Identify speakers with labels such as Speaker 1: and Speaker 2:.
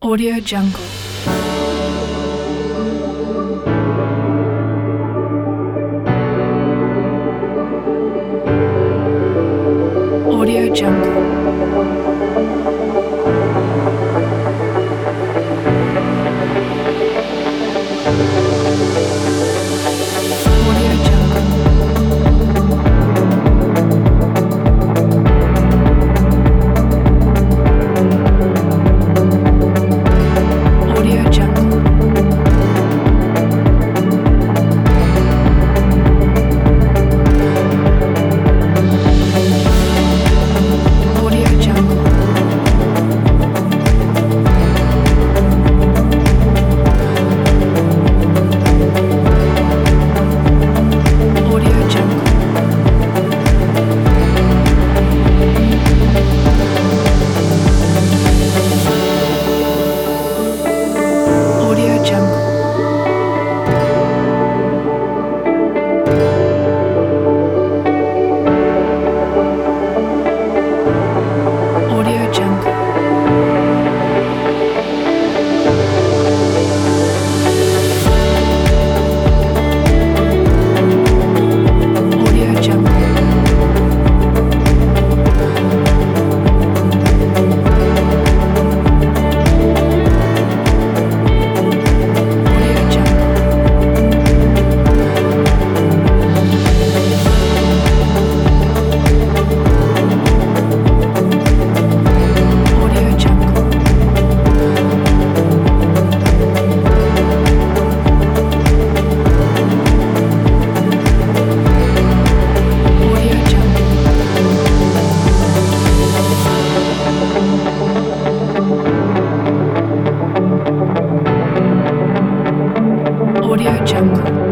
Speaker 1: Audio Jungle. Audio Jungle. Audio Jungle. Audio Jungle. Audio Jungle. Audio Jungle. Audio Jungle. Audio Jungle. Audio Jungle. Audio Jungle. Audio Jungle. Audio Jungle. Audio Jungle.